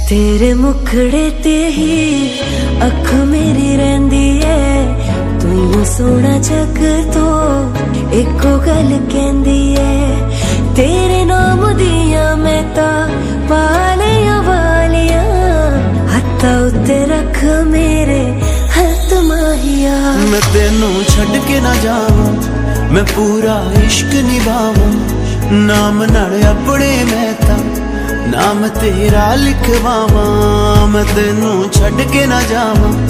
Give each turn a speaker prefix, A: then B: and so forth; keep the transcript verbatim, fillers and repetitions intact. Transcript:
A: तेरे मुखड़े ते ही अख मेरी रहिंदी है, तू सोना जग तो एको गल कहंदी है। तेरे नाम दिया मैं ता पालियां वालियां, हत्था उत्ते रख मेरे हथ माहिया।
B: मैं तेनू छड़ के ना जावां, मैं पूरा इश्क निभावां, नाम नाल अपने मैं ता नाम तेरा लिखवावां। मैं तेनू छड़ के ना जावां।